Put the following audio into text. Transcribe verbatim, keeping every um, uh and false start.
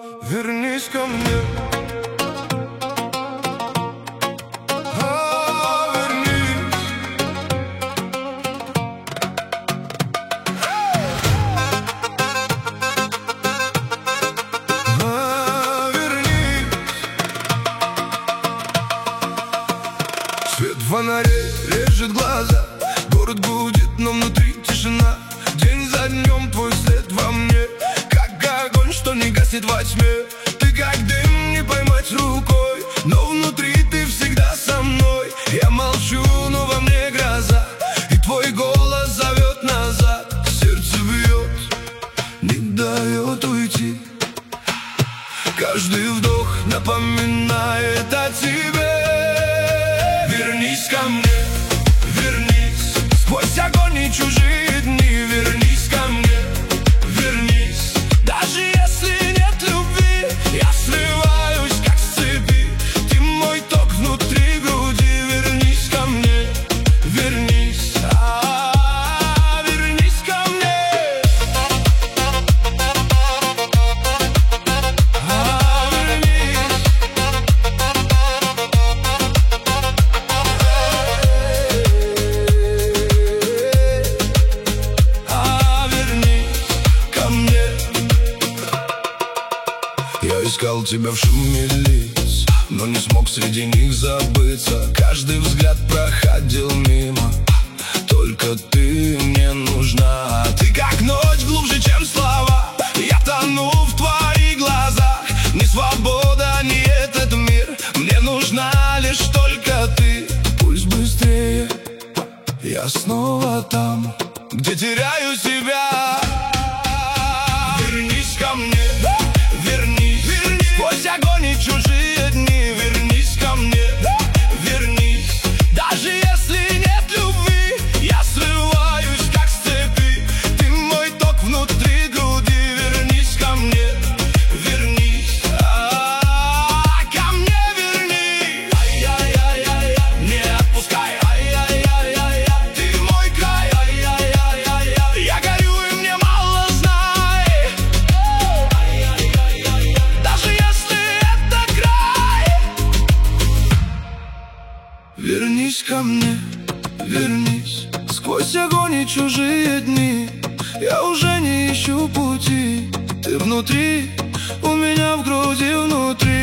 вернись ко мне. А, вернись. А, вернись. Свет фонарей режет глаза, город гудит, но внутри тишина. День за днем твой след во мне, как огонь, что не гаснет во тьме. Ты как дым, не поймать рукой, но внутри ты всегда со мной. Я молчу, но во мне гроза, и твой голос зовет назад. Сердце бьет, не дает уйти. Каждый вдох напоминает о тебе. Вернись ко мне, вернись, сквозь огонь и чужие дни. Вернись ко мне, вернись, даже если нет любви. Я срываюсь, как с цепи, ты мой ток внутри груди. Вернись ко мне, вернись, а, вернись ко мне. А, вернись. А, вернись ко мне. Я искал тебя в шуме лиц, но не смог среди них забыться. Каждый взгляд проходил мимо, только ты мне нужна. Ты как ночь, глубже, чем слова. Я тону в твоих глазах. Ни свобода, ни этот мир, мне нужна лишь только ты. Пусть быстрее, я снова там, где теряю себя. Вернись ко мне, вернись, вернись, сквозь огонь и чужие дни. Вернись ко мне, вернись, даже если нет любви. Я срываюсь, как с цепи, ты мой ток внутри груди. Вернись ко мне, вернись, а, ко мне вернись. Ай-яй-яй-яй, не отпускай. Ай-яй-яй-яй, ты мой край. Ай-яй-яй-яй, я горю и мне мало, знай. Ай-яй-яй-яй, даже если это край. Вернись ко мне, вернись, сквозь огонь и чужие дни. Я уже не ищу пути, ты внутри, у меня в груди внутри.